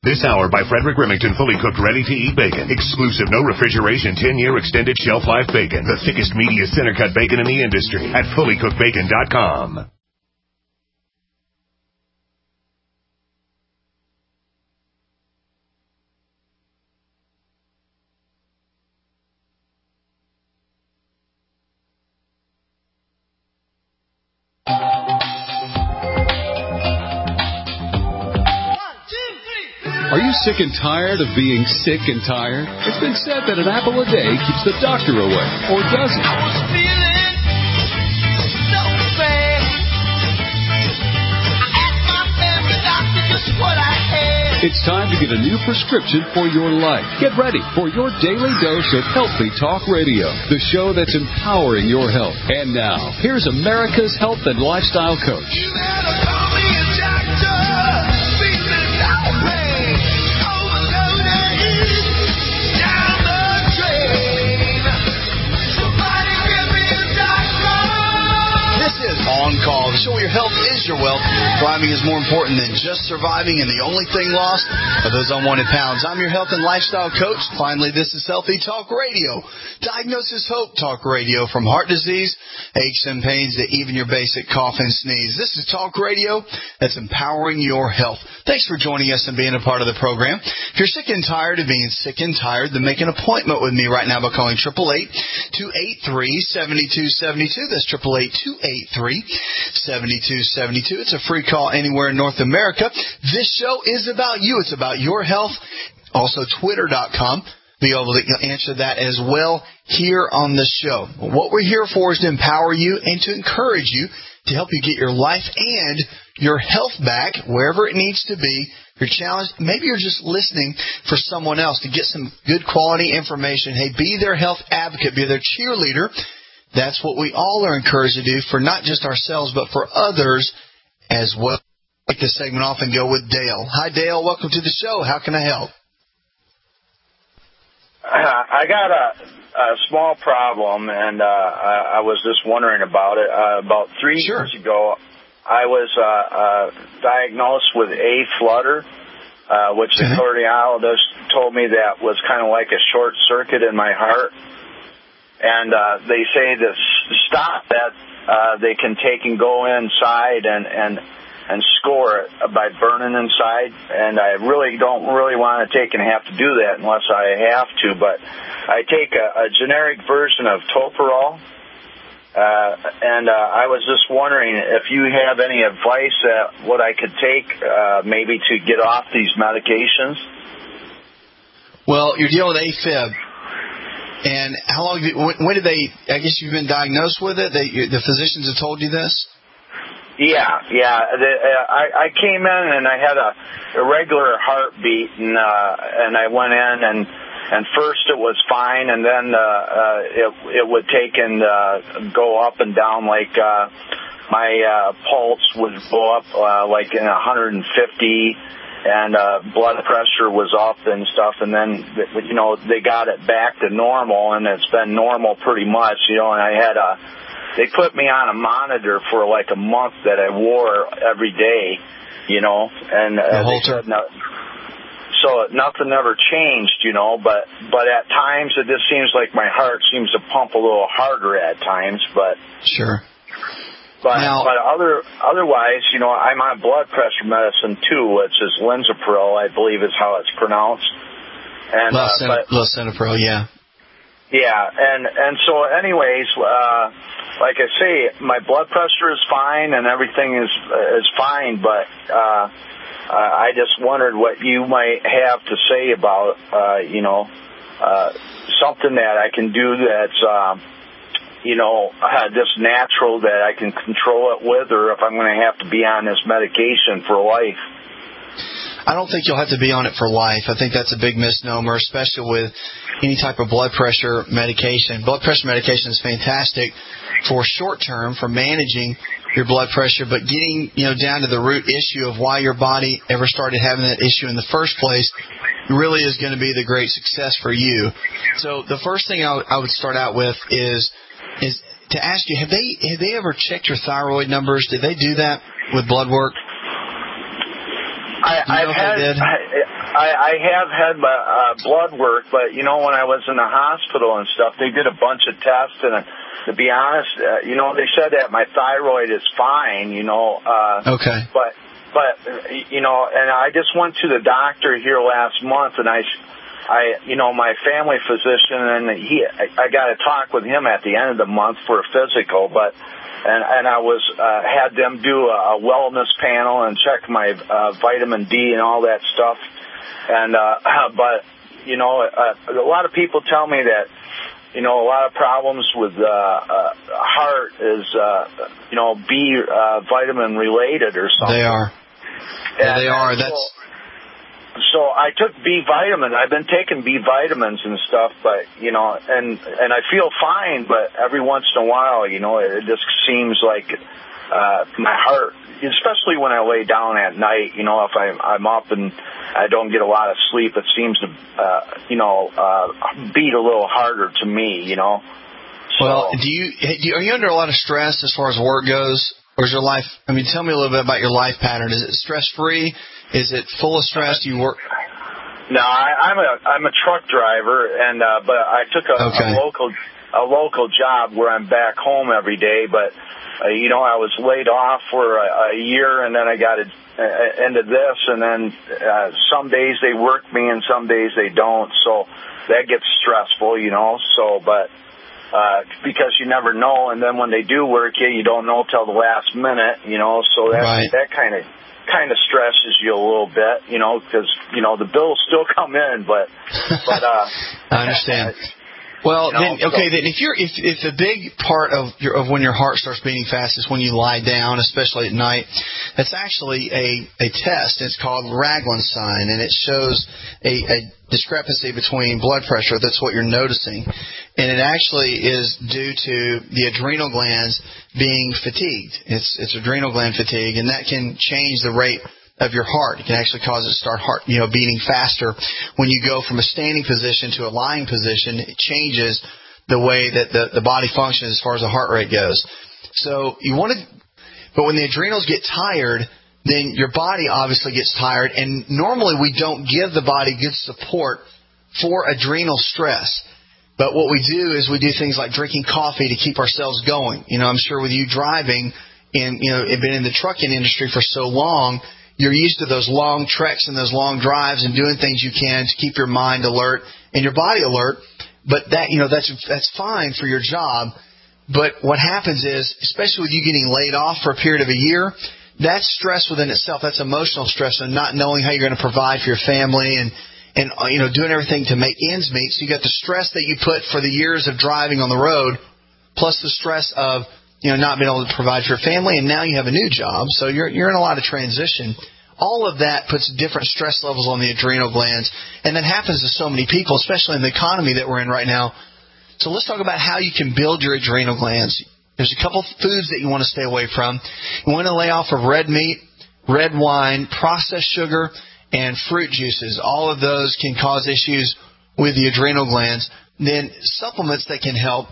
This hour by Frederick Remington, fully cooked, ready-to-eat bacon. Exclusive, no refrigeration, 10-year extended shelf life bacon. The thickest, meatiest, center-cut bacon in the industry at fullycookedbacon.com. Are you sick and tired of being sick and tired? It's been said that an apple a day keeps the doctor away, or does it? I was feeling so bad. I asked my family doctor just what I had. It's time to get a new prescription for your life. Get ready for your daily dose of Healthy Talk Radio, the show that's empowering your health. And now, here's America's health and lifestyle coach. You better call me a doctor. Beat the doctor. On Call, the show where your health is your wealth. Thriving is more important than just surviving, and the only thing lost are those unwanted pounds. I'm your health and lifestyle coach. Finally, this is Healthy Talk Radio. Diagnosis Hope Talk Radio, from heart disease, aches and pains, to even your basic cough and sneeze. This is Talk Radio that's empowering your health. Thanks for joining us and being a part of the program. If you're sick and tired of being sick and tired, then make an appointment with me right now by calling 888-283-7272. That's 888-283-7272. It's a free call anywhere in North America. This show is about you. It's about your health. Also, Twitter.com. Be able to answer that as well here on the show. What we're here for is to empower you and to encourage you, to help you get your life and your health back wherever it needs to be. You're challenged. Maybe you're just listening for someone else to get some good quality information. Hey, be their health advocate, be their cheerleader. That's what we all are encouraged to do for not just ourselves, but for others as well. Take this segment off and go with Dale. Hi, Dale. Welcome to the show. How can I help? I got a small problem, and I was just wondering about it. About 3 years ago, I was diagnosed with A-flutter, which the cardiologist told me that was kind of like a short circuit in my heart. And they say to stop that, they can take and go inside and score it by burning inside. And I don't want to take and have to do that unless I have to. But I take a generic version of Toprol. And I was just wondering if you have any advice what I could take maybe to get off these medications. Well, you're dealing with AFib. And how long? When did they? I guess you've been diagnosed with it. The physicians have told you this. Yeah. I came in and I had a irregular heartbeat, and I went in and first it was fine, and then it would take and go up and down, like my pulse would go up like in 150. And blood pressure was up and stuff, and then, they got it back to normal, and it's been normal pretty much, and they put me on a monitor for like a month that I wore every day, and they said so nothing ever changed, but at times it just seems like my heart seems to pump a little harder at times, but... Sure. But otherwise, I'm on blood pressure medicine too, which is Lisinopril, I believe is how it's pronounced. And Lisinopril, yeah. Yeah, and so anyways, like I say, my blood pressure is fine and everything is fine, but I just wondered what you might have to say about something that I can do that's just natural that I can control it with, or if I'm going to have to be on this medication for life. I don't think you'll have to be on it for life. I think that's a big misnomer, especially with any type of blood pressure medication. Blood pressure medication is fantastic for short term, for managing your blood pressure, but getting down to the root issue of why your body ever started having that issue in the first place really is going to be the great success for you. So the first thing I would start out with is to ask you, have they ever checked your thyroid numbers? Did they do that with blood work? I've I have had blood work, but, you know, when I was in the hospital and stuff, they did a bunch of tests, and to be honest, you know, they said that my thyroid is fine, you know. Okay. But, you know, and I just went to the doctor here last month, and I, you know, my family physician, and I got to talk with him at the end of the month for a physical, but, and I was, had them do a wellness panel and check my, vitamin D and all that stuff. And, but, you know, a lot of people tell me that, you know, a lot of problems with, heart is, you know, B, vitamin related or something. They are. Yeah, they are. So I took B vitamins. I've been taking B vitamins and stuff, but, you know, and I feel fine, but every once in a while, you know, it just seems like, my heart, especially when I lay down at night, you know, if I'm up and I don't get a lot of sleep, it seems to, you know, beat a little harder to me, you know. So, well, are you under a lot of stress as far as work goes? Or is your life, I mean, tell me a little bit about your life pattern. Is it stress-free? Is it full of stress? Do you work? No, I'm a truck driver, and but I took a local job where I'm back home every day. But you know, I was laid off for a year, and then I got into this, and then some days they work me, and some days they don't. So that gets stressful, you know. So, but because you never know, and then when they do work you don't know till the last minute, you know. So that kind of stresses you a little bit, you know, because, you know, the bills still come in, but I understand. Well, you know, then if the big part of when your heart starts beating fast is when you lie down, especially at night, that's actually a test. It's called Ragland's sign, and it shows a discrepancy between blood pressure. That's what you're noticing, and it actually is due to the adrenal glands being fatigued. It's adrenal gland fatigue, and that can change the rate of your heart. It can actually cause it to start beating faster. When you go from a standing position to a lying position, it changes the way that the body functions as far as the heart rate goes. So but when the adrenals get tired, then your body obviously gets tired, and normally we don't give the body good support for adrenal stress. But what we do is we do things like drinking coffee to keep ourselves going. You know, I'm sure with you driving and, you know, been in the trucking industry for so long, you're used to those long treks and those long drives and doing things you can to keep your mind alert and your body alert. But that, you know, that's fine for your job. But what happens is, especially with you getting laid off for a period of a year, that's stress within itself. That's emotional stress and not knowing how you're going to provide for your family and you know, doing everything to make ends meet. So you got the stress that you put for the years of driving on the road, plus the stress of, you know, not being able to provide for your family, and now you have a new job, so you're in a lot of transition. All of that puts different stress levels on the adrenal glands, and that happens to so many people, especially in the economy that we're in right now. So let's talk about how you can build your adrenal glands. There's a couple foods that you want to stay away from. You want to lay off of red meat, red wine, processed sugar, and fruit juices. All of those can cause issues with the adrenal glands. Then supplements that can help.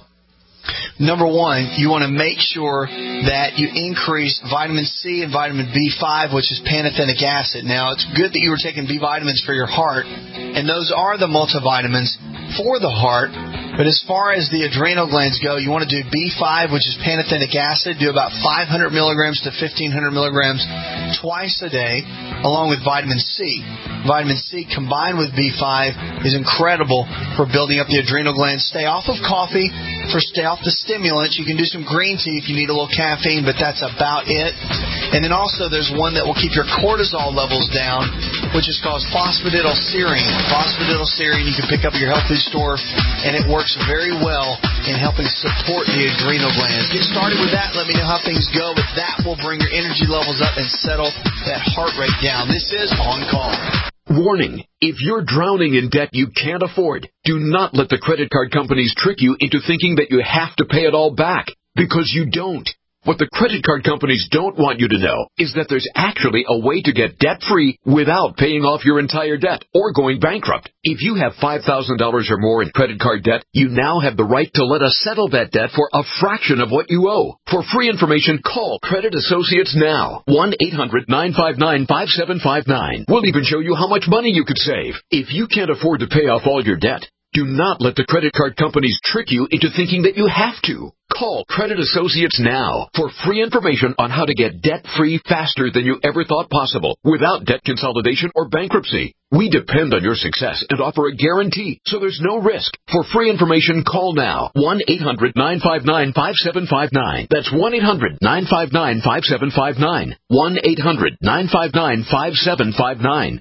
Number one, you want to make sure that you increase vitamin C and vitamin B5, which is pantothenic acid. Now, it's good that you were taking B vitamins for your heart, and those are the multivitamins for the heart. But as far as the adrenal glands go, you want to do B5, which is pantothenic acid. Do about 500 milligrams to 1,500 milligrams twice a day, along with vitamin C. Vitamin C combined with B5 is incredible for building up the adrenal glands. Stay off of coffee. Stay off the stimulants. You can do some green tea if you need a little caffeine, but that's about it. And then also there's one that will keep your cortisol levels down, which is called phosphatidylserine. Phosphatidylserine you can pick up at your health food store, and it works very well in helping support the adrenal glands. Get started with that. Let me know how things go, but that will bring your energy levels up and settle that heart rate down. This is On Call. Warning, if you're drowning in debt you can't afford, do not let the credit card companies trick you into thinking that you have to pay it all back, because you don't. What the credit card companies don't want you to know is that there's actually a way to get debt-free without paying off your entire debt or going bankrupt. If you have $5,000 or more in credit card debt, you now have the right to let us settle that debt for a fraction of what you owe. For free information, call Credit Associates now. 1-800-959-5759. We'll even show you how much money you could save. If you can't afford to pay off all your debt, do not let the credit card companies trick you into thinking that you have to. Call Credit Associates now for free information on how to get debt-free faster than you ever thought possible without debt consolidation or bankruptcy. We depend on your success and offer a guarantee, so there's no risk. For free information, call now. 1-800-959-5759. That's 1-800-959-5759. 1-800-959-5759.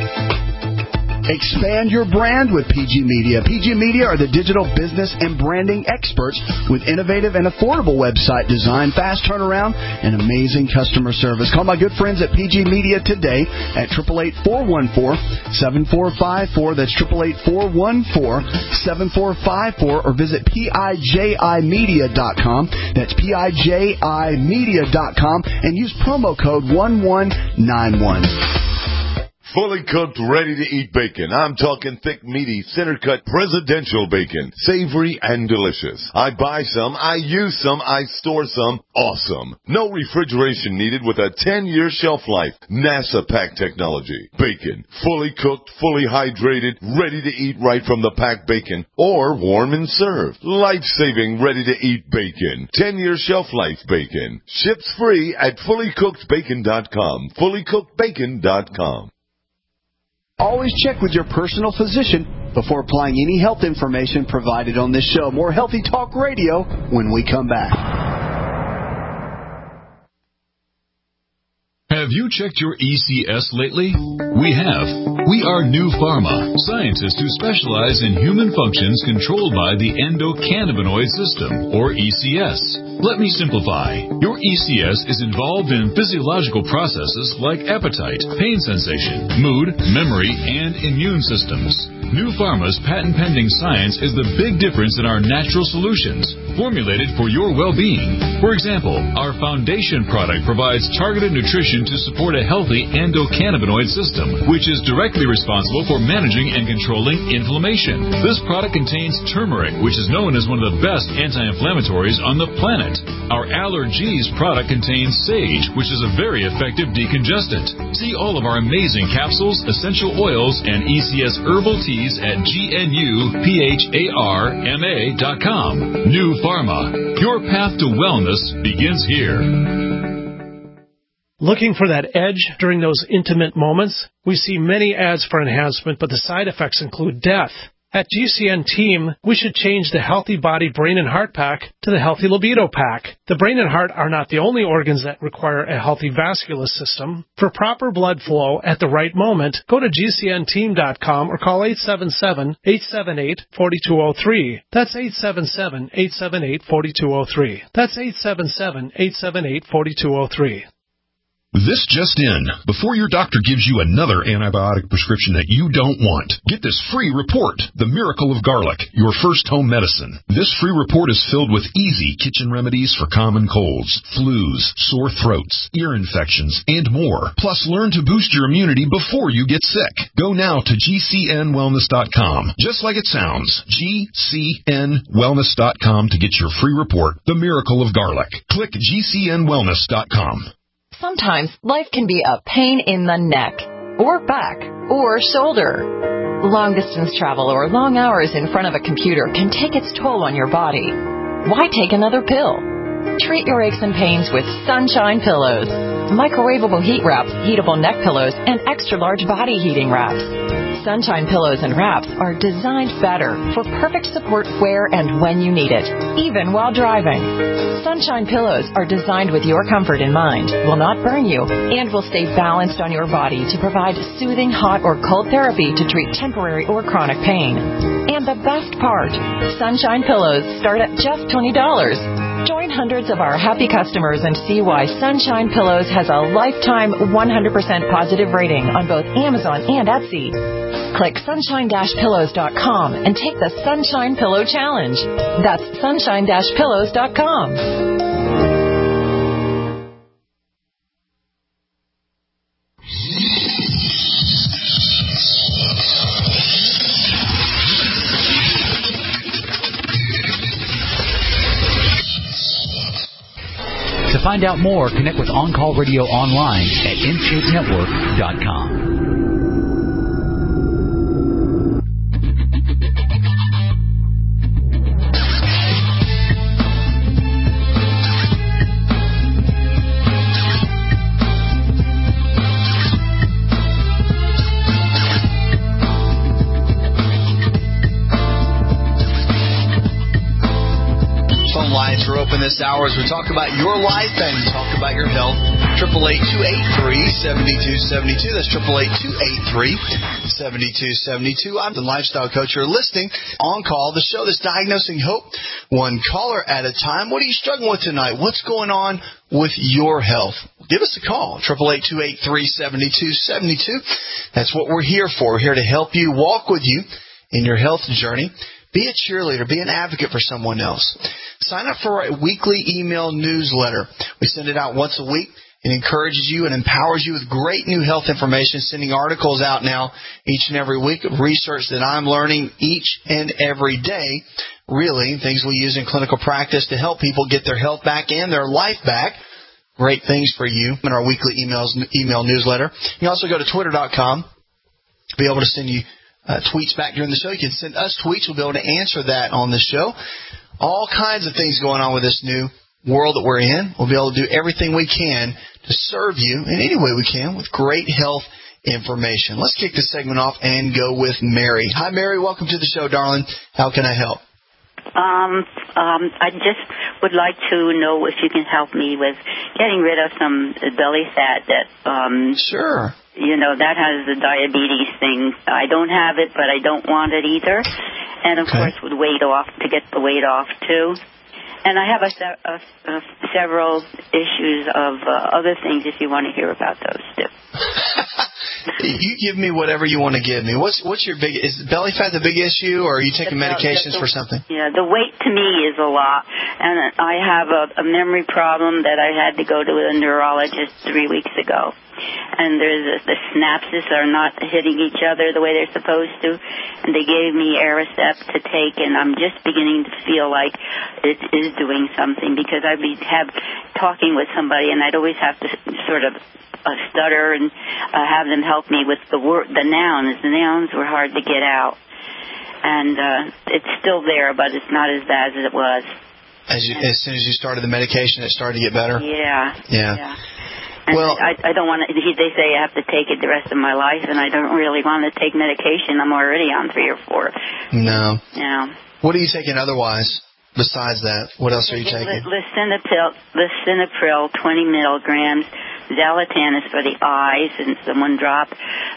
Expand your brand with PG Media. PG Media are the digital business and branding experts with innovative and affordable website design, fast turnaround, and amazing customer service. Call my good friends at PG Media today at 888-414-7454. That's 888-414-7454, or visit PIJImedia.com. That's PIJImedia.com, and use promo code 1191. Fully cooked, ready-to-eat bacon. I'm talking thick, meaty, center-cut, presidential bacon. Savory and delicious. I buy some, I use some, I store some. Awesome. No refrigeration needed with a 10-year shelf life. NASA pack technology. Bacon. Fully cooked, fully hydrated, ready to eat right from the packed bacon. Or warm and served. Life-saving, ready-to-eat bacon. 10-year shelf life bacon. Ships free at fullycookedbacon.com. Fullycookedbacon.com. Always check with your personal physician before applying any health information provided on this show. More Healthy Talk Radio when we come back. Have you checked your ECS lately? We have. We are New Pharma, scientists who specialize in human functions controlled by the endocannabinoid system, or ECS. Let me simplify. Your ECS is involved in physiological processes like appetite, pain sensation, mood, memory, and immune systems. New Pharma's patent-pending science is the big difference in our natural solutions, formulated for your well-being. For example, our foundation product provides targeted nutrition to support a healthy endocannabinoid system, which is directly responsible for managing and controlling inflammation. This product contains turmeric, which is known as one of the best anti-inflammatories on the planet. Our Allergies product contains sage, which is a very effective decongestant. See all of our amazing capsules, essential oils, and ECS herbal teas at GNUPHARMA.com. New Pharma. Your path to wellness begins here. Looking for that edge during those intimate moments? We see many ads for enhancement, but the side effects include death. At GCN Team, we should change the Healthy Body, Brain, and Heart Pack to the Healthy Libido Pack. The brain and heart are not the only organs that require a healthy vascular system. For proper blood flow at the right moment, go to GCNteam.com or call 877-878-4203. That's 877-878-4203. That's 877-878-4203. This just in. Before your doctor gives you another antibiotic prescription that you don't want, get this free report, The Miracle of Garlic, your first home medicine. This free report is filled with easy kitchen remedies for common colds, flus, sore throats, ear infections, and more. Plus, learn to boost your immunity before you get sick. Go now to GCNwellness.com. Just like it sounds, GCNwellness.com to get your free report, The Miracle of Garlic. Click GCNwellness.com. Sometimes life can be a pain in the neck, or back, or shoulder. Long-distance travel or long hours in front of a computer can take its toll on your body. Why take another pill? Treat your aches and pains with Sunshine Pillows. Microwavable heat wraps, heatable neck pillows, and extra-large body heating wraps. Sunshine Pillows and wraps are designed better for perfect support where and when you need it, even while driving. Sunshine Pillows are designed with your comfort in mind, will not burn you, and will stay balanced on your body to provide soothing hot or cold therapy to treat temporary or chronic pain. And the best part, Sunshine Pillows start at just $20. Join hundreds of our happy customers and see why Sunshine Pillows has a lifetime 100% positive rating on both Amazon and Etsy. Click sunshine-pillows.com and take the Sunshine Pillow Challenge. That's sunshine-pillows.com. To find out more, connect with On Call Radio online at InShapeNetwork.com. This hour as we talk about your life and talk about your health. 888-283-7272. That's 888-283-7272. I'm the lifestyle coach. You're listening On Call, the show that's diagnosing hope one caller at a time. What are you struggling with tonight? What's going on with your health? Give us a call. 888-283-7272. That's what we're here for. We're here to help you, walk with you in your health journey. Be a cheerleader. Be an advocate for someone else. Sign up for a weekly email newsletter. We send it out once a week. It encourages you and empowers you with great new health information, sending articles out now each and every week of research that I'm learning each and every day, really, things we use in clinical practice to help people get their health back and their life back. Great things for you in our weekly email newsletter. You can also go to Twitter.com to be able to send you tweets back during the show. You can send us tweets. We'll be able to answer that on the show. All kinds of things going on with this new world that we're in. We'll be able to do everything we can to serve you in any way we can with great health information. Let's kick this segment off and go with Mary. Hi, Mary. Welcome to the show, darling. How can I help? I just would like to know if you can help me with getting rid of some belly fat that, sure. You know, that has the diabetes thing. I don't have it, but I don't want it either. And, of course, with weight off, to get the weight off, too. And I have several issues of other things if you want to hear about those, too. You give me whatever you want to give me. What's your big? Is belly fat the big issue, or are you taking medications for something? Yeah, the weight to me is a lot, and I have a memory problem that I had to go to a neurologist 3 weeks ago. And the synapses are not hitting each other the way they're supposed to, and they gave me Aricept to take, and I'm just beginning to feel like it is doing something, because I'd be talking with somebody, and I'd always have to sort of stutter and have them help me with the nouns. The nouns were hard to get out, and it's still there, but it's not as bad as it was. As soon as you started the medication, it started to get better? Yeah. And well, I don't want to. They say I have to take it the rest of my life, and I don't really want to take medication. I'm already on 3 or 4. No. Yeah. What are you taking otherwise besides that? What else are you taking? Lisinopril, 20 milligrams. Zolotan is for the eyes, and one drop.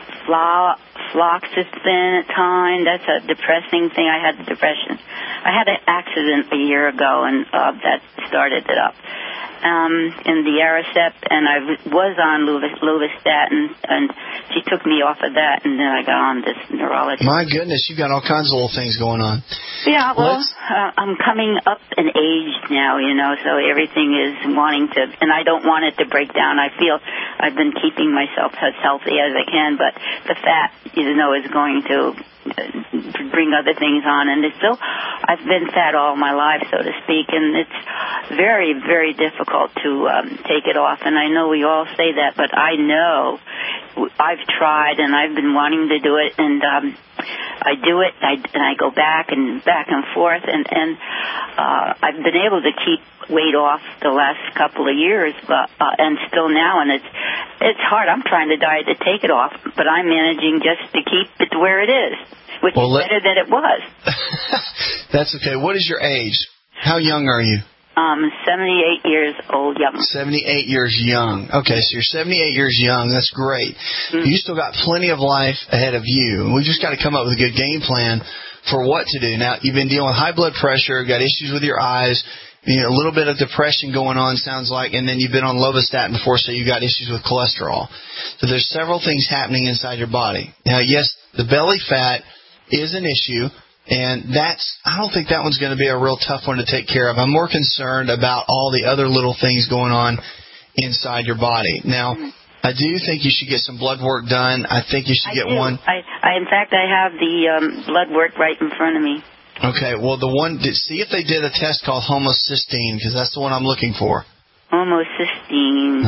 Fluoxetine, that's a depressing thing. I had depression. I had an accident a year ago, and that started it up. And the Aricept, and I was on Lovastatin, and she took me off of that, and then I got on this neurologist. My goodness, you've got all kinds of little things going on. Yeah, well, I'm coming up in age now, you know, so everything is wanting to, and I don't want it to break down. I feel I've been keeping myself as healthy as I can, but the fat, you know, is going to bring other things on, and it's still, I've been fat all my life, so to speak, and it's very, very difficult to take it off, and I know we all say that, but I know I've tried, and I've been wanting to do it, and I do it, and I go back and forth, and I've been able to keep weight off the last couple of years, but and still now, and it's hard. I'm trying to diet to take it off, but I'm managing just to keep it where it is, which is better than it was. That's okay. What is your age? How young are you? 78 years old, young. 78 years young. Okay, so you're 78 years young. That's great. Mm-hmm. You still got plenty of life ahead of you. We just got to come up with a good game plan for what to do. Now, you've been dealing with high blood pressure, got issues with your eyes, you know, a little bit of depression going on, sounds like, and then you've been on Lovastatin before, so you got issues with cholesterol. So there's several things happening inside your body. Now, yes, the belly fat is an issue, and I don't think that one's going to be a real tough one to take care of. I'm more concerned about all the other little things going on inside your body. Now, I do think you should get some blood work done. I think you should get one. In fact, I have the blood work right in front of me. Okay, well, see if they did a test called homocysteine, because that's the one I'm looking for. Homocysteine.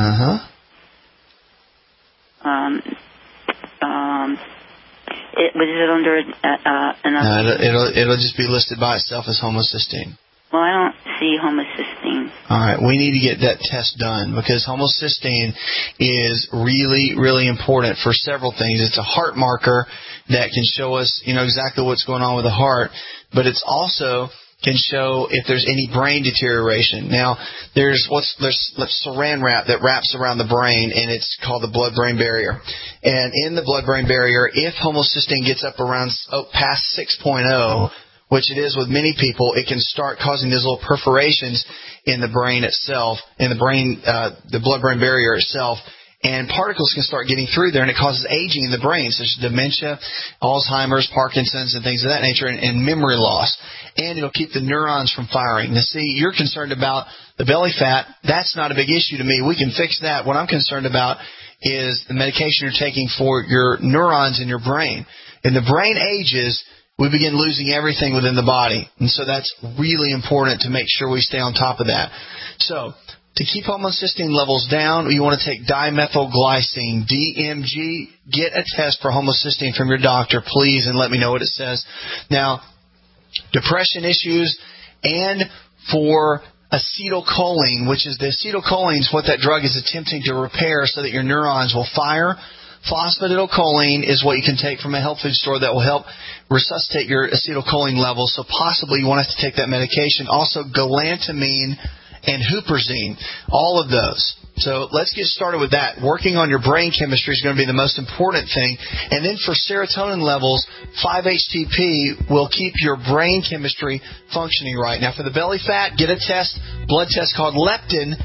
Was it under another? It'll just be listed by itself as homocysteine. Well, I don't see homocysteine. All right, we need to get that test done because homocysteine is really, really important for several things. It's a heart marker that can show us, exactly what's going on with the heart, but it's also can show if there's any brain deterioration. Now, there's saran wrap that wraps around the brain, and it's called the blood-brain barrier. And in the blood-brain barrier, if homocysteine gets up around past 6.0, which it is with many people, it can start causing these little perforations in the brain itself, in the brain, the blood-brain barrier itself. And particles can start getting through there, and it causes aging in the brain, such as dementia, Alzheimer's, Parkinson's, and things of that nature, and memory loss. And it'll keep the neurons from firing. Now, see, you're concerned about the belly fat. That's not a big issue to me. We can fix that. What I'm concerned about is the medication you're taking for your neurons in your brain. And the brain ages, we begin losing everything within the body. And so that's really important to make sure we stay on top of that. So, to keep homocysteine levels down, you want to take dimethylglycine, DMG. Get a test for homocysteine from your doctor, please, and let me know what it says. Now, depression issues and for acetylcholine, which is the acetylcholine is what that drug is attempting to repair so that your neurons will fire. Phosphatidylcholine is what you can take from a health food store that will help resuscitate your acetylcholine levels. So possibly you want to take that medication. Also, galantamine and huperzine, all of those. So let's get started with that. Working on your brain chemistry is going to be the most important thing. And then for serotonin levels, 5-HTP will keep your brain chemistry functioning right. Now for the belly fat, get a blood test called leptin,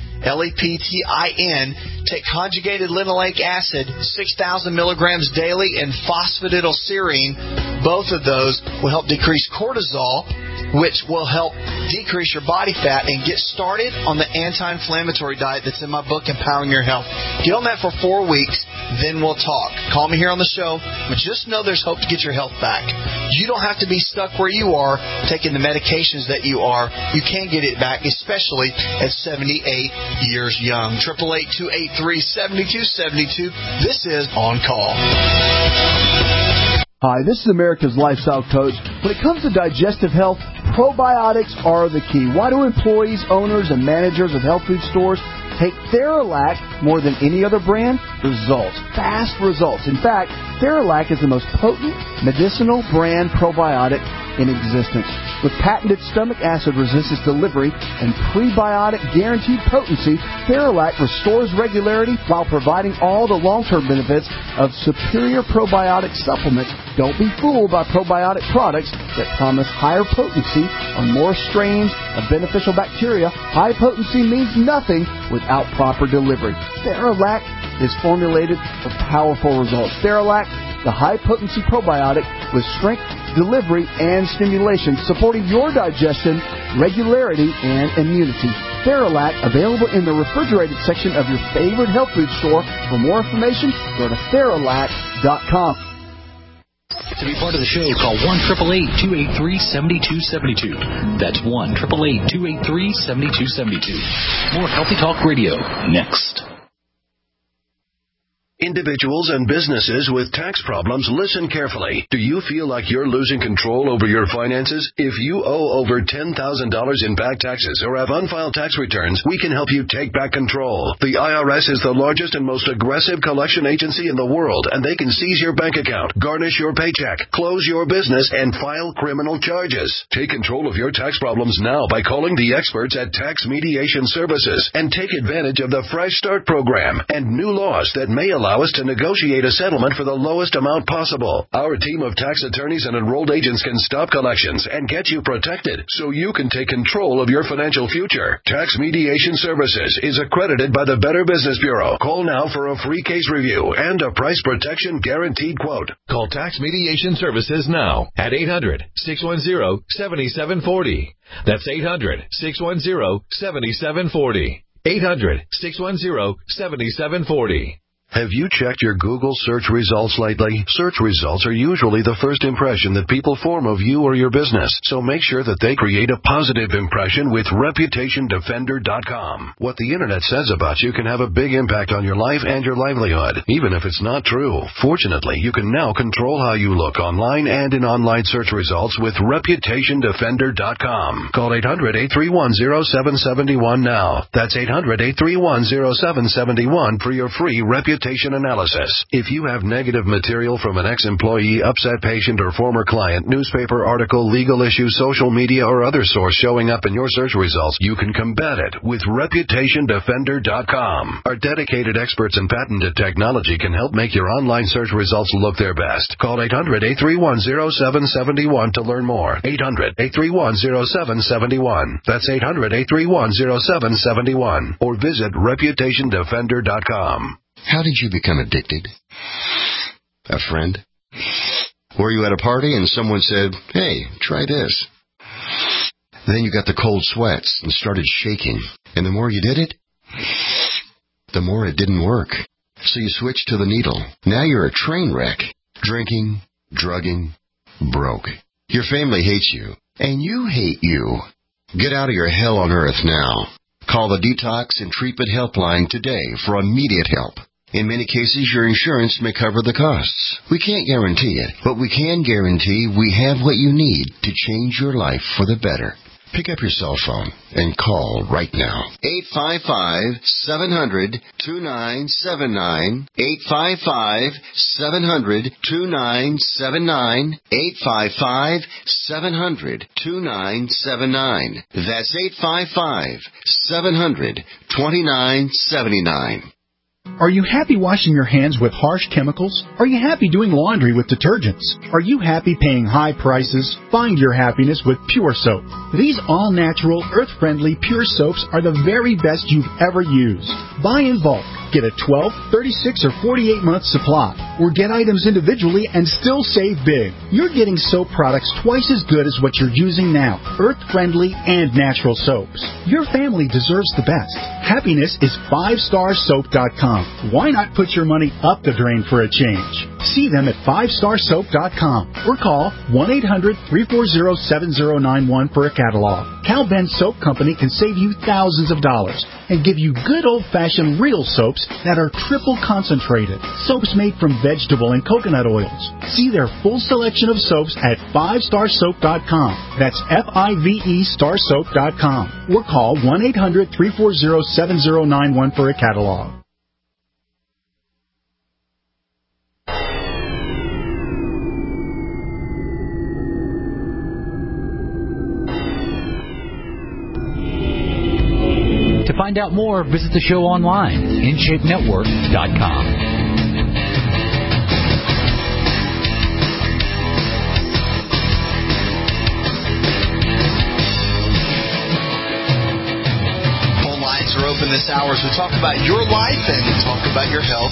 Leptin. Take conjugated linoleic acid, 6,000 milligrams daily, and phosphatidylserine. Both of those will help decrease cortisol, which will help decrease your body fat, and get started on the anti-inflammatory diet that's in my book, Empowering Your Health. Get on that for 4 weeks, then we'll talk. Call me here on the show, but just know there's hope to get your health back. You don't have to be stuck where you are taking the medications that you are. You can get it back, especially at 78 years young. 888-283-7272. This is On Call. Hi, this is America's Lifestyle Coach. When it comes to digestive health, probiotics are the key. Why do employees, owners, and managers of health food stores take Theralac more than any other brand? Results. Fast results. In fact, Theralac is the most potent medicinal brand probiotic in existence. With patented stomach acid resistance delivery and prebiotic guaranteed potency, Theralac restores regularity while providing all the long-term benefits of superior probiotic supplements. Don't be fooled by probiotic products that promise higher potency on more strains of beneficial bacteria. High potency means nothing without proper delivery. Theralac is formulated for powerful results. Theralac, the high-potency probiotic with strength, delivery, and stimulation, supporting your digestion, regularity, and immunity. Theralac, available in the refrigerated section of your favorite health food store. For more information, go to Theralac.com. To be part of the show, call 1-888-283-7272. That's 1-888-283-7272. More Healthy Talk Radio next. Individuals and businesses with tax problems, listen carefully. Do you feel like you're losing control over your finances? If you owe over $10,000 in back taxes or have unfiled tax returns, we can help you take back control. The IRS is the largest and most aggressive collection agency in the world, and they can seize your bank account, garnish your paycheck, close your business, and file criminal charges. Take control of your tax problems now by calling the experts at Tax Mediation Services and take advantage of the Fresh Start program and new laws that may allow us to negotiate a settlement for the lowest amount possible. Our team of tax attorneys and enrolled agents can stop collections and get you protected so you can take control of your financial future. Tax Mediation Services is accredited by the Better Business Bureau. Call now for a free case review and a price protection guaranteed quote. Call Tax Mediation Services now at 800-610-7740. That's 800-610-7740. 800-610-7740. Have you checked your Google search results lately? Search results are usually the first impression that people form of you or your business, so make sure that they create a positive impression with ReputationDefender.com. What the Internet says about you can have a big impact on your life and your livelihood, even if it's not true. Fortunately, you can now control how you look online and in online search results with ReputationDefender.com. Call 800-831-0771 now. That's 800-831-0771 for your free reputation analysis. If you have negative material from an ex-employee, upset patient, or former client, newspaper article, legal issue, social media, or other source showing up in your search results, you can combat it with ReputationDefender.com. Our dedicated experts in patented technology can help make your online search results look their best. Call 800-831-0771 to learn more. 800-831-0771. That's 800-831-0771. Or visit ReputationDefender.com. How did you become addicted? A friend? Were you at a party and someone said, "Hey, try this"? Then you got the cold sweats and started shaking. And the more you did it, the more it didn't work. So you switched to the needle. Now you're a train wreck. Drinking, drugging, broke. Your family hates you, and you hate you. Get out of your hell on earth now. Call the Detox and Treatment Helpline today for immediate help. In many cases, your insurance may cover the costs. We can't guarantee it, but we can guarantee we have what you need to change your life for the better. Pick up your cell phone and call right now. 855-700-2979. 855-700-2979. 855-700-2979. That's 855-700-2979. Are you happy washing your hands with harsh chemicals? Are you happy doing laundry with detergents? Are you happy paying high prices? Find your happiness with Pure Soap. These all-natural, earth-friendly Pure Soaps are the very best you've ever used. Buy in bulk. Get a 12, 36, or 48-month supply. Or get items individually and still save big. You're getting soap products twice as good as what you're using now. Earth-friendly and natural soaps. Your family deserves the best. Happiness is 5starsoap.com. Why not put your money up the drain for a change? See them at 5starsoap.com or call 1-800-340-7091 for a catalog. Cal Ben Soap Company can save you thousands of dollars and give you good old-fashioned real soaps that are triple concentrated. Soaps made from vegetable and coconut oils. See their full selection of soaps at 5starsoap.com. That's F-I-V-E starsoap.com. Or call 1-800-340-7091 for a catalog. To find out more, visit the show online, InShapeNetwork.com. Are open this hour as we talk about your life and talk about your health.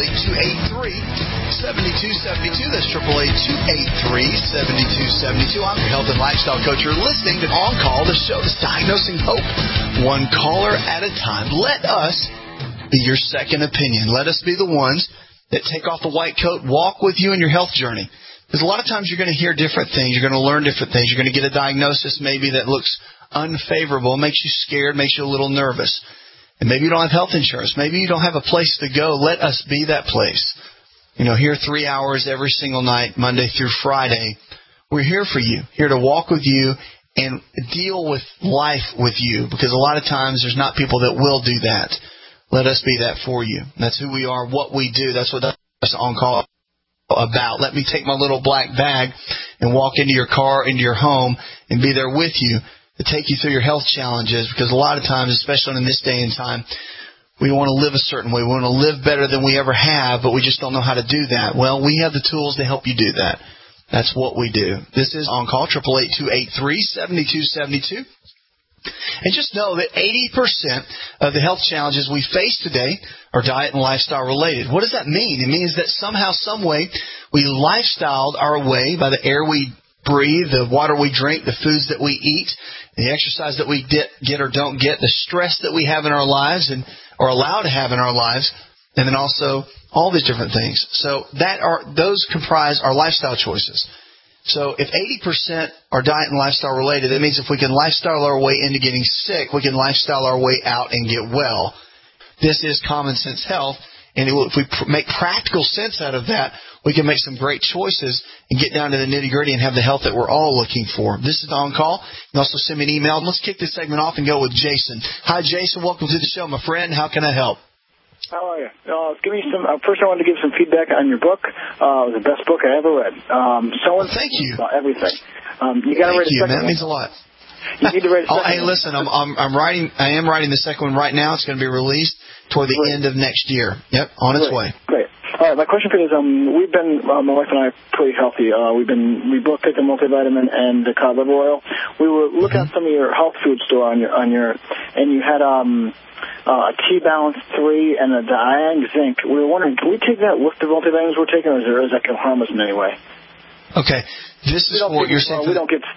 888-283-7272. That's 888-283-7272. I'm your health and lifestyle coach. You're listening to On Call, the show that's diagnosing hope, one caller at a time. Let us be your second opinion. Let us be the ones that take off the white coat, walk with you in your health journey. Because a lot of times you're going to hear different things. You're going to learn different things. You're going to get a diagnosis maybe that looks unfavorable, makes you scared, makes you a little nervous. And maybe you don't have health insurance. Maybe you don't have a place to go. Let us be that place. You know, here 3 hours every single night, Monday through Friday. We're here for you, here to walk with you and deal with life with you. Because a lot of times there's not people that will do that. Let us be that for you. That's who we are, what we do. That's what that's On Call about. Let me take my little black bag and walk into your car, into your home, and be there with you to take you through your health challenges, because a lot of times, especially in this day and time, we want to live a certain way. We want to live better than we ever have, but we just don't know how to do that. Well, we have the tools to help you do that. That's what we do. This is On Call, 888-283-7272. And just know that 80% of the health challenges we face today are diet and lifestyle related. What does that mean? It means that somehow, some way, we lifestyled our way by the air we breathe, the water we drink, the foods that we eat, the exercise that we get or don't get, the stress that we have in our lives and are allowed to have in our lives, and then also all these different things. So those comprise our lifestyle choices. So if 80% are diet and lifestyle related, that means if we can lifestyle our way into getting sick, we can lifestyle our way out and get well. This is common sense health. And if we make practical sense out of that, we can make some great choices and get down to the nitty-gritty and have the health that we're all looking for. This is On Call. You can also send me an email. Let's kick this segment off and go with Jason. Hi, Jason. Welcome to the show, my friend. How can I help? How are you? Give me some. First, I wanted to give some feedback on your book. It was the best book I ever read. Thank you. Everything. You got to read a second one. That means a lot. You need to write a second hey, listen, I'm writing. I am writing the second one right now. It's going to be released toward the end of next year. Yep, on its way. Great. All right. My question for you is, we've been, my wife and I, pretty healthy. We both take the multivitamin and the cod liver oil. We were looking at some of your health food store and you had a T-Balance 3 and a Diang Zinc. We were wondering, can we take that with the multivitamins we're taking, or is that going to harm us in any way? Okay, this is what you're saying. We don't get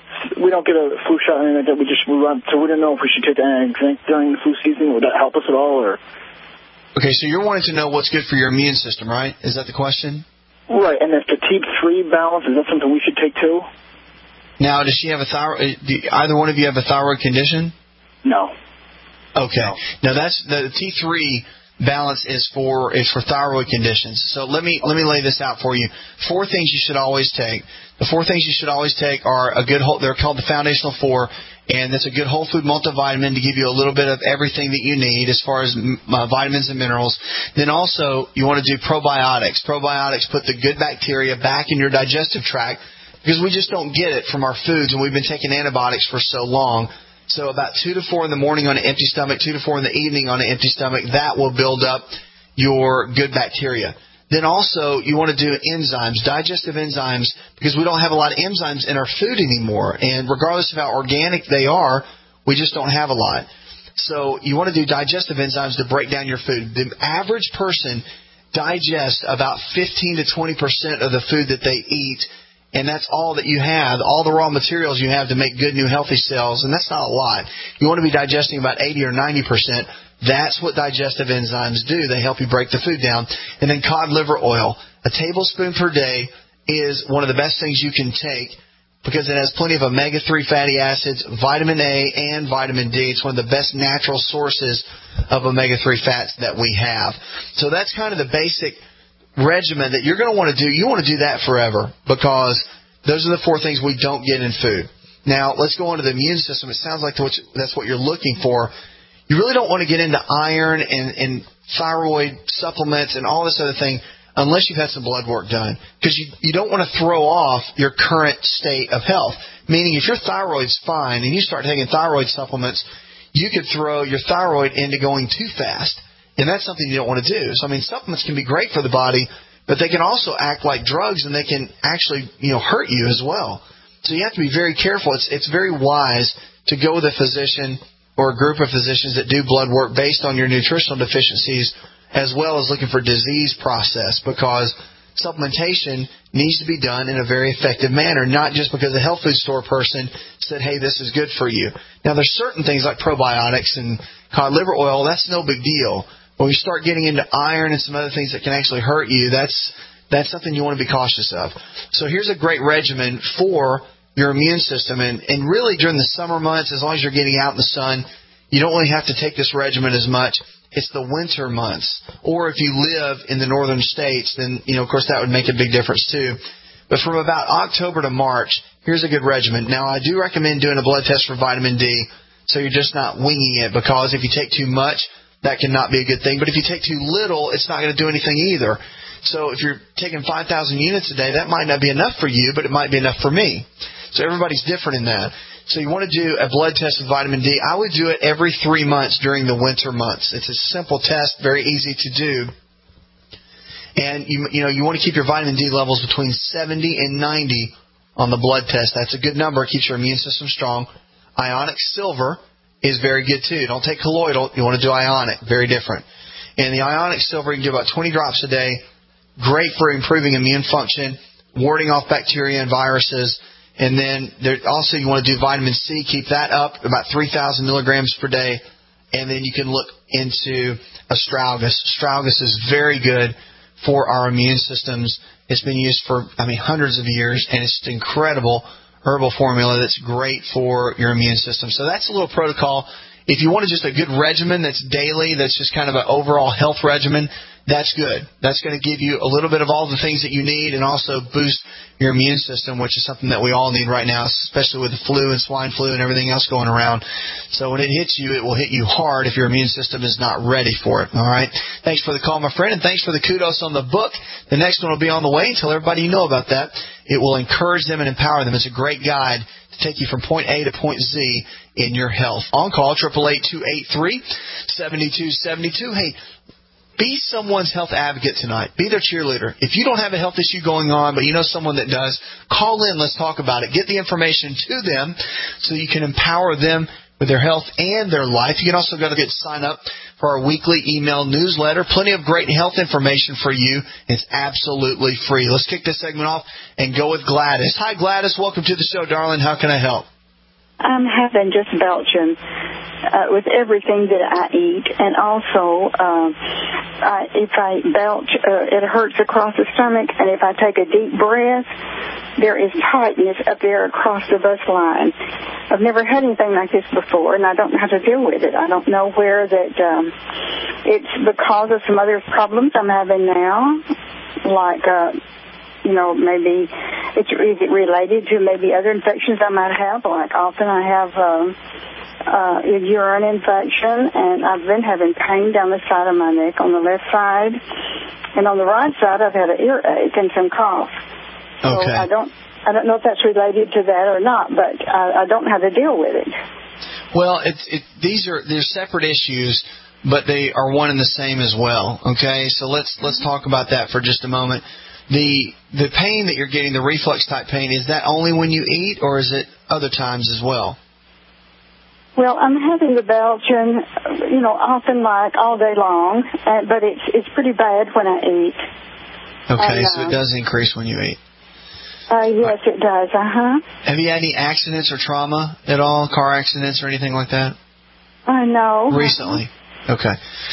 a flu shot or anything like that. So we didn't know if we should take the zinc during the flu season. Would that help us at all, or? Okay, so you're wanting to know what's good for your immune system, right? Is that the question? Right, and if the T3 balance, is that something we should take too? Now, does she have a thyroid? Either one of you have a thyroid condition? No. Okay. Now that's the T3 balance is for thyroid conditions. So let me lay this out for you. 4 things you should always take. The 4 things you should always take are they're called the Foundational 4, and that's a good whole food multivitamin to give you a little bit of everything that you need as far as vitamins and minerals. Then also you want to do probiotics. Probiotics put the good bacteria back in your digestive tract because we just don't get it from our foods, and we've been taking antibiotics for so long. So about 2 to 4 in the morning on an empty stomach, 2 to 4 in the evening on an empty stomach, that will build up your good bacteria. Then also you want to do enzymes, digestive enzymes, because we don't have a lot of enzymes in our food anymore. And regardless of how organic they are, we just don't have a lot. So you want to do digestive enzymes to break down your food. The average person digests about 15 to 20% of the food that they eat. And that's all that you have, all the raw materials you have to make good, new, healthy cells. And that's not a lot. You want to be digesting about 80 or 90%. That's what digestive enzymes do. They help you break the food down. And then cod liver oil. A tablespoon per day is one of the best things you can take because it has plenty of omega-3 fatty acids, vitamin A, and vitamin D. It's one of the best natural sources of omega-3 fats that we have. So that's kind of the basic regimen that you're going to want to do. You want to do that forever because those are the 4 things we don't get in food. Now, let's go on to the immune system. It sounds like that's what you're looking for. You really don't want to get into iron and thyroid supplements and all this other thing unless you've had some blood work done because you don't want to throw off your current state of health. Meaning if your thyroid's fine and you start taking thyroid supplements, you could throw your thyroid into going too fast. And that's something you don't want to do. So, I mean, supplements can be great for the body, but they can also act like drugs, and they can actually, hurt you as well. So you have to be very careful. It's very wise to go with a physician or a group of physicians that do blood work based on your nutritional deficiencies as well as looking for disease process because supplementation needs to be done in a very effective manner, not just because a health food store person said, hey, this is good for you. Now, there's certain things like probiotics and cod liver oil. That's no big deal. When we start getting into iron and some other things that can actually hurt you, that's something you want to be cautious of. So here's a great regimen for your immune system. And really during the summer months, as long as you're getting out in the sun, you don't really have to take this regimen as much. It's the winter months. Or if you live in the northern states, then, of course, that would make a big difference too. But from about October to March, here's a good regimen. Now, I do recommend doing a blood test for vitamin D so you're just not winging it because if you take too much, that cannot be a good thing. But if you take too little, it's not going to do anything either. So if you're taking 5,000 units a day, that might not be enough for you, but it might be enough for me. So everybody's different in that. So you want to do a blood test with vitamin D. I would do it every 3 months during the winter months. It's a simple test, very easy to do. And you want to keep your vitamin D levels between 70 and 90 on the blood test. That's a good number. It keeps your immune system strong. Ionic silver is very good too. Don't take colloidal. You want to do ionic. Very different. And the ionic silver, you can do about 20 drops a day. Great for improving immune function, warding off bacteria and viruses. And then also you want to do vitamin C. Keep that up about 3,000 milligrams per day. And then you can look into astragalus. Astragalus is very good for our immune systems. It's been used for, hundreds of years, and it's an incredible herbal formula that's great for your immune system. So that's a little protocol. If you want just a good regimen that's daily, that's just kind of an overall health regimen, that's good. That's going to give you a little bit of all the things that you need and also boost your immune system, which is something that we all need right now, especially with the flu and swine flu and everything else going around. So when it hits you, it will hit you hard if your immune system is not ready for it. All right. Thanks for the call, my friend, and thanks for the kudos on the book. The next one will be on the way. Tell everybody you know about that. It will encourage them and empower them. It's a great guide to take you from point A to point Z in your health. On call, 888-283-7272. Hey, be someone's health advocate tonight. Be their cheerleader. If you don't have a health issue going on, but you know someone that does, call in. Let's talk about it. Get the information to them so you can empower them with their health and their life. You can also go to sign up for our weekly email newsletter. Plenty of great health information for you. It's absolutely free. Let's kick this segment off and go with Gladys. Hi, Gladys. Welcome to the show, darling. How can I help? I'm having just belching with everything that I eat, and also if I belch, it hurts across the stomach, and if I take a deep breath, there is tightness up there across the bus line. I've never had anything like this before, and I don't know how to deal with it. I don't know where that it's because of some other problems I'm having now, like maybe is it related to maybe other infections I might have? Like often I have a urine infection, and I've been having pain down the side of my neck on the left side, and on the right side I've had an earache and some cough. Okay. So I don't know if that's related to that or not, but I don't know how to deal with it. Well, they're separate issues, but they are one and the same as well. Okay, so let's talk about that for just a moment. The pain that you're getting, the reflux type pain, is that only when you eat, or is it other times as well? Well, I'm having the belching, often like all day long, but it's pretty bad when I eat. Okay, so it does increase when you eat. Yes, it does. Have you had any accidents or trauma at all, car accidents or anything like that? No. Recently? Okay.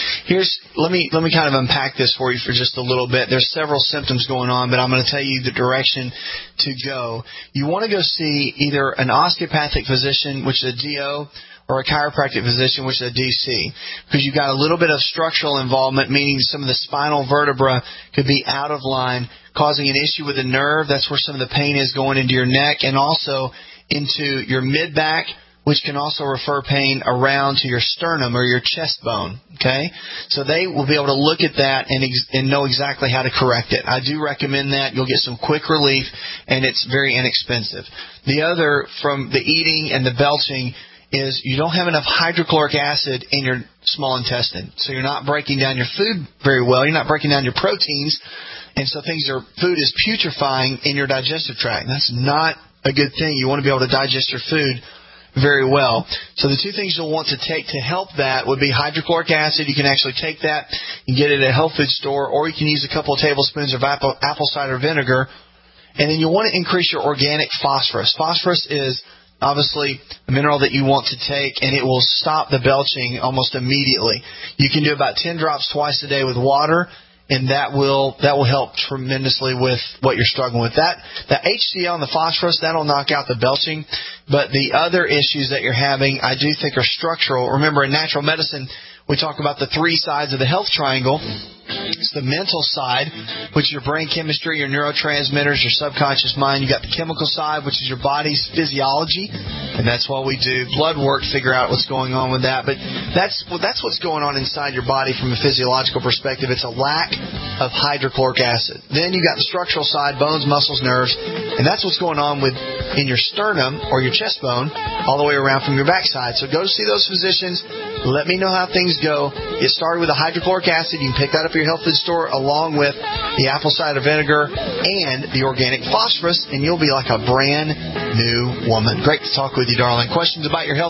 Let me kind of unpack this for you for just a little bit. There's several symptoms going on, but I'm going to tell you the direction to go. You want to go see either an osteopathic physician, which is a DO, or a chiropractic physician, which is a DC, because you've got a little bit of structural involvement, meaning some of the spinal vertebra could be out of line, causing an issue with the nerve. That's where some of the pain is going into your neck and also into your mid-back, which can also refer pain around to your sternum or your chest bone, okay? So they will be able to look at that and know exactly how to correct it. I do recommend that. You'll get some quick relief, and it's very inexpensive. The other, from the eating and the belching, is you don't have enough hydrochloric acid in your small intestine. So you're not breaking down your food very well. You're not breaking down your proteins, and so food is putrefying in your digestive tract. That's not a good thing. You want to be able to digest your food very well. So the two things you'll want to take to help that would be hydrochloric acid. You can actually take that and get it at a health food store, or you can use a couple of tablespoons of apple cider vinegar. And then you'll want to increase your organic phosphorus. Phosphorus is obviously a mineral that you want to take, and it will stop the belching almost immediately. You can do about 10 drops twice a day with water, and that will help tremendously with what you're struggling with. The HCl and the phosphorus, that'll knock out the belching, but the other issues that you're having, I do think, are structural. Remember, in natural medicine, we talk about the three sides of the health triangle. It's the mental side, which is your brain chemistry, your neurotransmitters, your subconscious mind. You've got the chemical side, which is your body's physiology, and that's why we do blood work to figure out what's going on with that. But that's what's going on inside your body from a physiological perspective. It's a lack of hydrochloric acid. Then you've got the structural side, bones, muscles, nerves, and that's what's going on in your sternum or your chest bone all the way around from your backside. So go see those physicians. Let me know how things go. Get started with the hydrochloric acid. You can pick that up at your health food store along with the apple cider vinegar and the organic phosphorus, and you'll be like a brand new woman. Great to talk with you, darling. Questions about your health?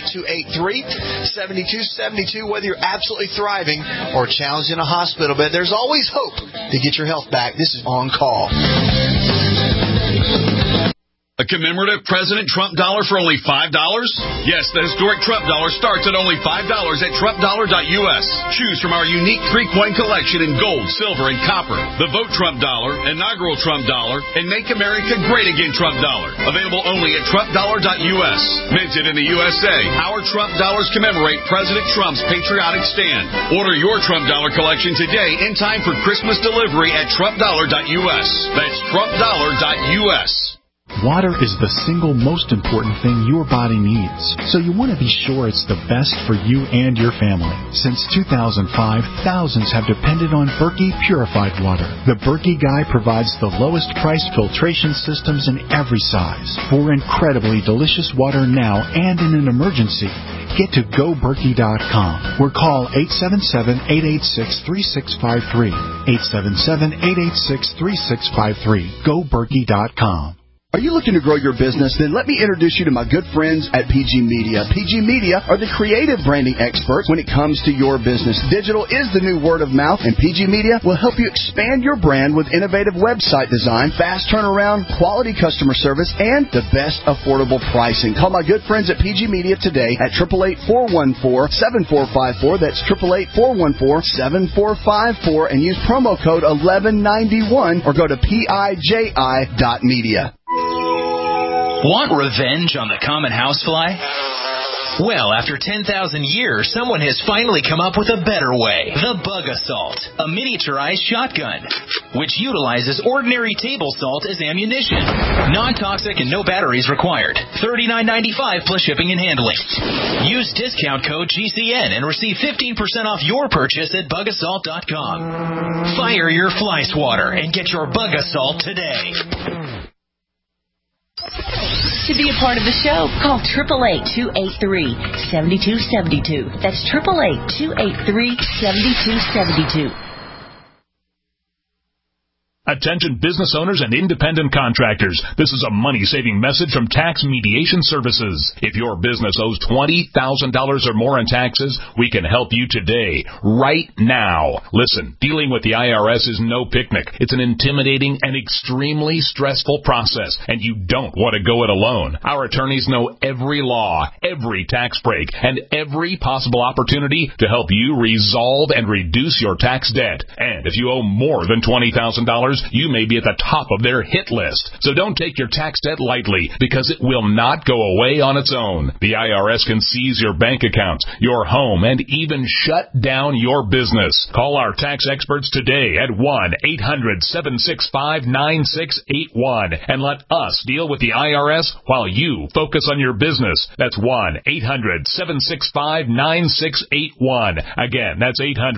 888-283-7272. Whether you're absolutely thriving or challenged in a hospital bed, there's always hope to get your health back. This is On Call. A commemorative President Trump dollar for only $5? Yes, the historic Trump dollar starts at only $5 at TrumpDollar.us. Choose from our unique 3-coin collection in gold, silver, and copper. The Vote Trump dollar, inaugural Trump dollar, and Make America Great Again Trump dollar. Available only at TrumpDollar.us. Minted in the USA, our Trump dollars commemorate President Trump's patriotic stand. Order your Trump dollar collection today in time for Christmas delivery at TrumpDollar.us. That's TrumpDollar.us. Water is the single most important thing your body needs, so you want to be sure it's the best for you and your family. Since 2005, thousands have depended on Berkey purified water. The Berkey Guy provides the lowest priced filtration systems in every size. For incredibly delicious water now and in an emergency, get to GoBerkey.com or call 877-886-3653. 877-886-3653. GoBerkey.com. Are you looking to grow your business? Then let me introduce you to my good friends at PG Media. PG Media are the creative branding experts when it comes to your business. Digital is the new word of mouth, and PG Media will help you expand your brand with innovative website design, fast turnaround, quality customer service, and the best affordable pricing. Call my good friends at PG Media today at 888-414-7454. That's 888-414-7454, and use promo code 1191 or go to PIJI.media. Want revenge on the common housefly? Well, after 10,000 years, someone has finally come up with a better way. The Bug Assault, a miniaturized shotgun, which utilizes ordinary table salt as ammunition. Non-toxic and no batteries required. $39.95 plus shipping and handling. Use discount code GCN and receive 15% off your purchase at bugassault.com. Fire your fly swatter and get your Bug Assault today. To be a part of the show, call 888-283-7272. That's 888-283-7272. Attention business owners and independent contractors. This is a money-saving message from Tax Mediation Services. If your business owes $20,000 or more in taxes, we can help you today, right now. Listen, dealing with the IRS is no picnic. It's an intimidating and extremely stressful process, and you don't want to go it alone. Our attorneys know every law, every tax break, and every possible opportunity to help you resolve and reduce your tax debt. And if you owe more than $20,000, you may be at the top of their hit list. So don't take your tax debt lightly, because it will not go away on its own. The IRS can seize your bank accounts, your home, and even shut down your business. Call our tax experts today at 1-800-765-9681 and let us deal with the IRS while you focus on your business. That's 1-800-765-9681. Again, that's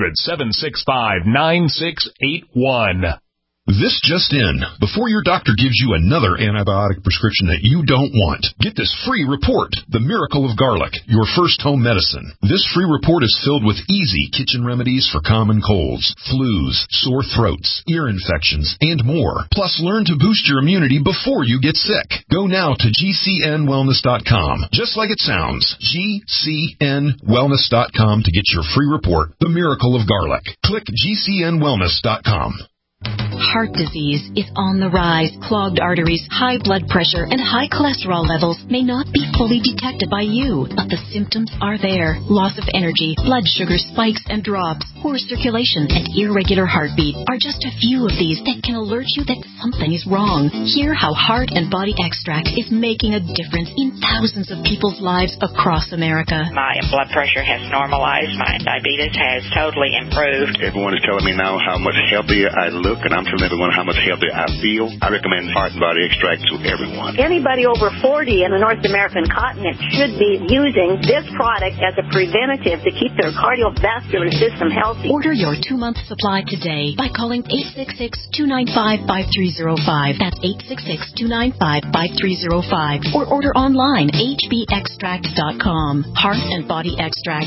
800-765-9681. This just in. Before your doctor gives you another antibiotic prescription that you don't want, get this free report, The Miracle of Garlic, your first home medicine. This free report is filled with easy kitchen remedies for common colds, flus, sore throats, ear infections, and more. Plus, learn to boost your immunity before you get sick. Go now to GCNwellness.com, just like it sounds, GCNwellness.com to get your free report, The Miracle of Garlic. Click GCNwellness.com. Heart disease is on the rise. Clogged arteries, high blood pressure, and high cholesterol levels may not be fully detected by you, but the symptoms are there. Loss of energy, blood sugar spikes and drops, poor circulation, and irregular heartbeat are just a few of these that can alert you that something is wrong. Hear how Heart and Body Extract is making a difference in thousands of people's lives across America. My blood pressure has normalized. My diabetes has totally improved. Everyone is telling me now how much healthier I look, and I'm telling everyone how much healthier I feel. I recommend Heart and Body Extract to everyone. Anybody over 40 in the North American continent should be using this product as a preventative to keep their cardiovascular system healthy. Order your 2-month supply today by calling 866-295-5305. That's 866-295-5305. Or order online, hbextract.com. Heart and Body Extract,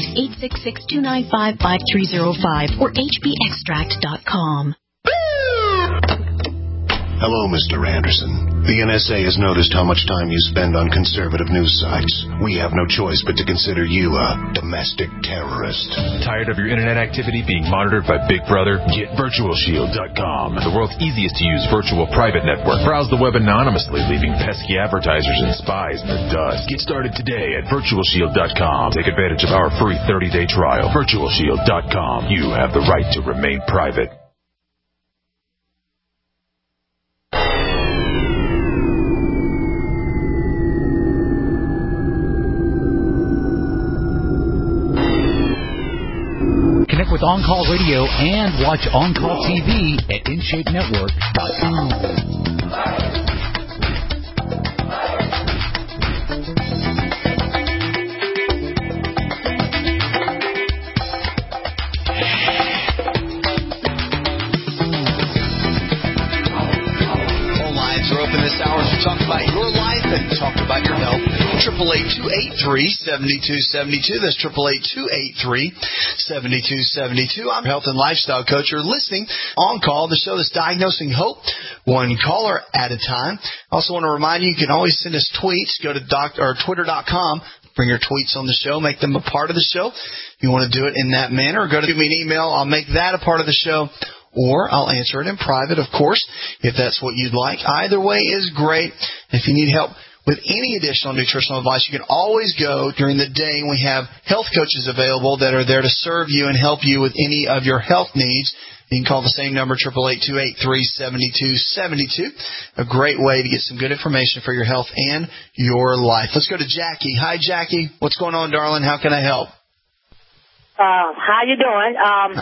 866-295-5305 or hbextract.com. Hello, Mr. Anderson. The NSA has noticed how much time you spend on conservative news sites. We have no choice but to consider you a domestic terrorist. Tired of your internet activity being monitored by Big Brother? Get VirtualShield.com, the world's easiest to use virtual private network. Browse the web anonymously, leaving pesky advertisers and spies in the dust. Get started today at VirtualShield.com. Take advantage of our free 30-day trial. VirtualShield.com. You have the right to remain private. Connect with On Call Radio and watch On Call TV at InShapeNetwork.com. This hour to talk about your life and talk about your health. 888-283-7272. That's 888-283-7272. I'm health and lifestyle coach. You're listening On Call, the show that's diagnosing hope, one caller at a time. I also want to remind you, you can always send us tweets. Go to Twitter.com. Bring your tweets on the show. Make them a part of the show. If you want to do it in that manner, or go to give me an email. I'll make that a part of the show. Or I'll answer it in private, of course, if that's what you'd like. Either way is great. If you need help with any additional nutritional advice, you can always go during the day. We have health coaches available that are there to serve you and help you with any of your health needs. You can call the same number, 888-283-7272. A great way to get some good information for your health and your life. Let's go to Jackie. Hi, Jackie. What's going on, darling? How can I help? How you doing?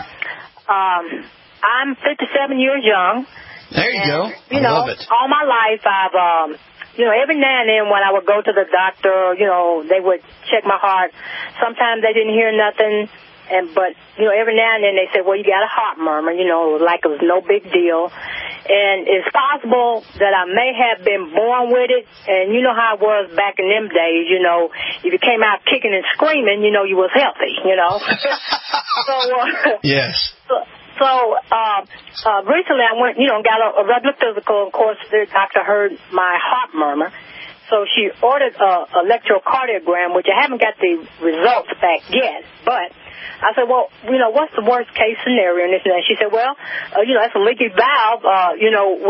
I'm 57 years young. There you go. I love it. All my life I've, every now and then when I would go to the doctor, they would check my heart. Sometimes they didn't hear nothing. But every now and then they said, well, you got a heart murmur, like it was no big deal. And it's possible that I may have been born with it. And you know how it was back in them days, if you came out kicking and screaming, you was healthy, So, yes. So recently I went, got a regular physical. Of course, the doctor heard my heart murmur. So she ordered an electrocardiogram, which I haven't got the results back yet. But I said, well, what's the worst case scenario? And she said, well, that's a leaky valve. We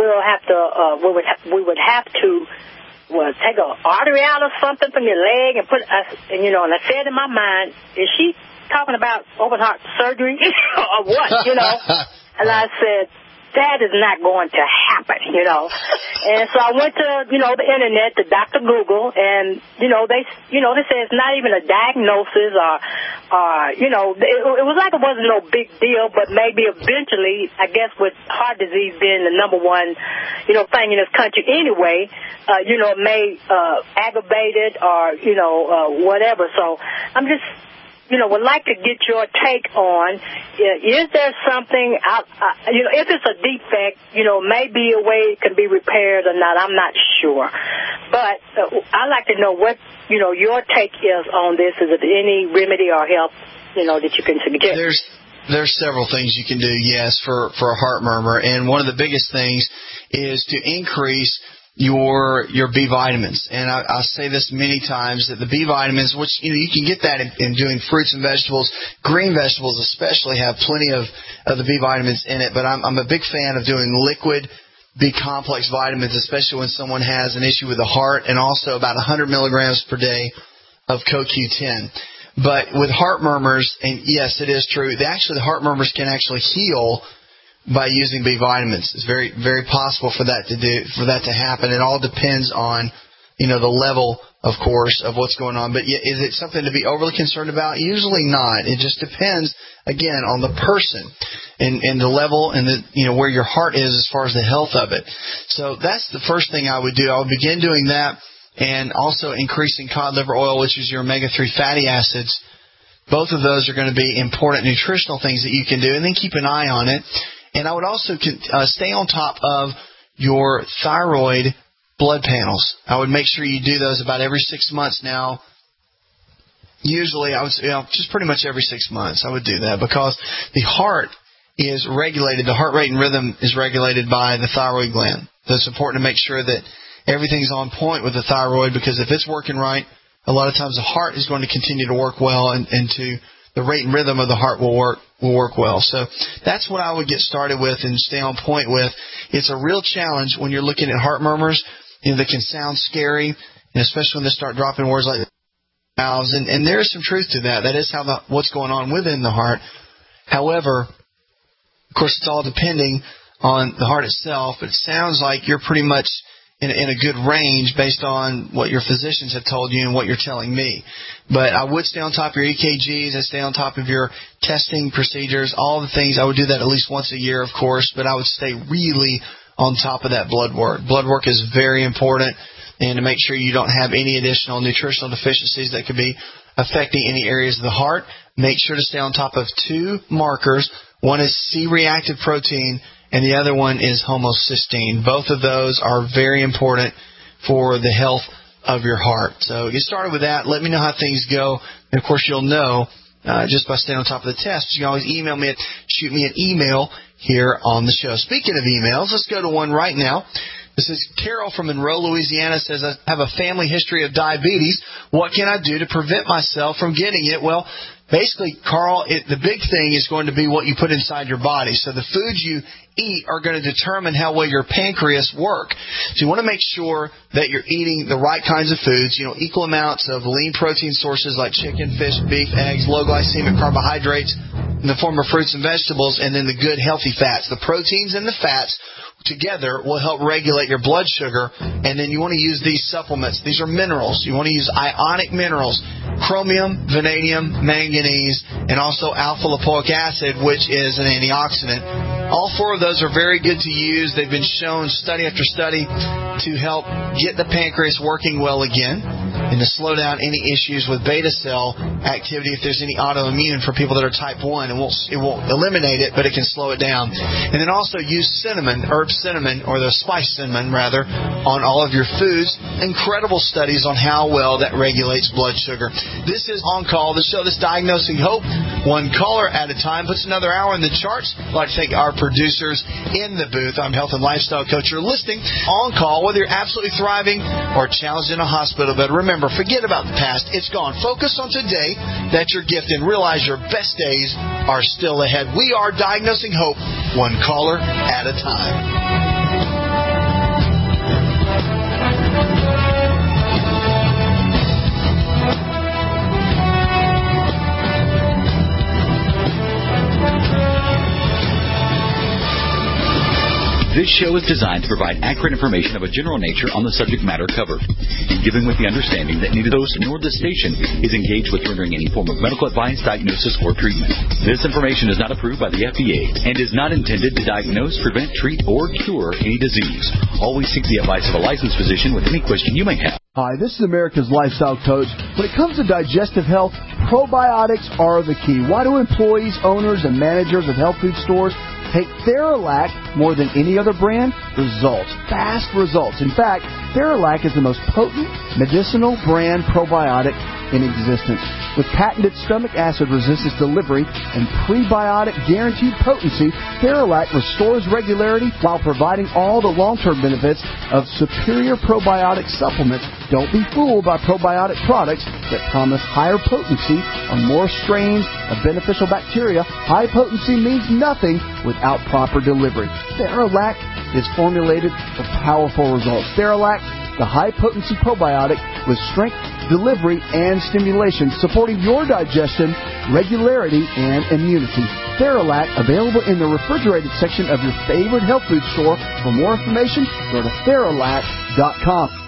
would have to take an artery out or something from your leg and put us, and I said in my mind, is she talking about open heart surgery or what, And I said, that is not going to happen, And so I went to, the internet, to Dr. Google, and, they say it's not even a diagnosis or it was like it wasn't no big deal, but maybe eventually, I guess with heart disease being the number one, thing in this country anyway, it may aggravate it or, whatever. So I'm just, would like to get your take on, is there something, if it's a defect, maybe a way it can be repaired or not, I'm not sure. But I'd like to know what, your take is on this. Is it any remedy or help, that you can suggest? There's several things you can do, yes, for a heart murmur. And one of the biggest things is to increase your B vitamins. And I say this many times, that the B vitamins, which you can get that in doing fruits and vegetables, green vegetables especially have plenty of the B vitamins in it. But I'm a big fan of doing liquid B complex vitamins, especially when someone has an issue with the heart, and also about 100 milligrams per day of CoQ10. But with heart murmurs, and yes, it is true, the heart murmurs can actually heal by using B vitamins. It's very, very possible for that to happen. It all depends on, the level, of course, of what's going on. But is it something to be overly concerned about? Usually not. It just depends, again, on the person and the level and where your heart is as far as the health of it. So that's the first thing I would do. I would begin doing that, and also increasing cod liver oil, which is your omega-3 fatty acids. Both of those are going to be important nutritional things that you can do, and then keep an eye on it. And I would also stay on top of your thyroid blood panels. I would make sure you do those about every 6 months now. Usually, I would say, just pretty much every 6 months I would do that, because the heart is regulated, the heart rate and rhythm is regulated by the thyroid gland. it's important to make sure that everything's on point with the thyroid, because if it's working right, a lot of times the heart is going to continue to work well, and to the rate and rhythm of the heart will work well. So that's what I would get started with and stay on point with. It's a real challenge when you're looking at heart murmurs. That can sound scary, and especially when they start dropping words like valves. And there is some truth to that. That is what's going on within the heart. However, of course, it's all depending on the heart itself. But it sounds like you're pretty much in a good range based on what your physicians have told you and what you're telling me. But I would stay on top of your EKGs. I'd stay on top of your testing procedures, all the things. I would do that at least once a year, of course, but I would stay really on top of that blood work. Blood work is very important, and to make sure you don't have any additional nutritional deficiencies that could be affecting any areas of the heart. Make sure to stay on top of 2 markers. One is C-reactive protein, and the other one is homocysteine. Both of those are very important for the health of your heart. So get started with that. Let me know how things go. And, of course, you'll know just by staying on top of the test. You can always email me shoot me an email here on the show. Speaking of emails, let's go to one right now. This is Carol from Monroe, Louisiana, says, I have a family history of diabetes. What can I do to prevent myself from getting it? Well, basically, Carl, the big thing is going to be what you put inside your body. So the foods you eat are going to determine how well your pancreas work. So you want to make sure that you're eating the right kinds of foods, equal amounts of lean protein sources like chicken, fish, beef, eggs, low glycemic carbohydrates in the form of fruits and vegetables, and then the good healthy fats. The proteins and the fats together will help regulate your blood sugar, and then you want to use these supplements. These are minerals. You want to use ionic minerals, chromium, vanadium, manganese, and also alpha-lipoic acid, which is an antioxidant. All 4 of those are very good to use. They've been shown study after study to help get the pancreas working well again and to slow down any issues with beta cell activity if there's any autoimmune for people that are type 1. It won't eliminate it, but it can slow it down. And then also use cinnamon, herb cinnamon, or the spice cinnamon rather, on all of your foods. Incredible studies on how well that regulates blood sugar. This is On Call, the show that's diagnosing hope, one caller at a time. Puts another hour in the charts. I'd like to thank our producers in the booth. I'm health and lifestyle coach. You're listening On Call, whether you're absolutely thriving or challenged in a hospital bed. Remember, forget about the past. It's gone. Focus on today. That's your gift, and realize your best days are still ahead. We are diagnosing hope, one caller at a time. This show is designed to provide accurate information of a general nature on the subject matter covered, and given with the understanding that neither the host nor the station is engaged with rendering any form of medical advice, diagnosis, or treatment. This information is not approved by the FDA and is not intended to diagnose, prevent, treat, or cure any disease. Always seek the advice of a licensed physician with any question you may have. Hi, this is America's Lifestyle Coach. When it comes to digestive health, probiotics are the key. Why do employees, owners, and managers of health food stores take Theralac more than any other brand? Results. Fast results. In fact, Theralac is the most potent medicinal brand probiotic in existence. With patented stomach acid resistance delivery and prebiotic guaranteed potency, Theralac restores regularity while providing all the long-term benefits of superior probiotic supplements. Don't be fooled by probiotic products that promise higher potency or more strains of beneficial bacteria. High potency means nothing without proper delivery. Theralac is formulated for powerful results. Theralac, the high-potency probiotic with strength, delivery, and stimulation, supporting your digestion, regularity, and immunity. Theralac, available in the refrigerated section of your favorite health food store. For more information, go to Theralac.com.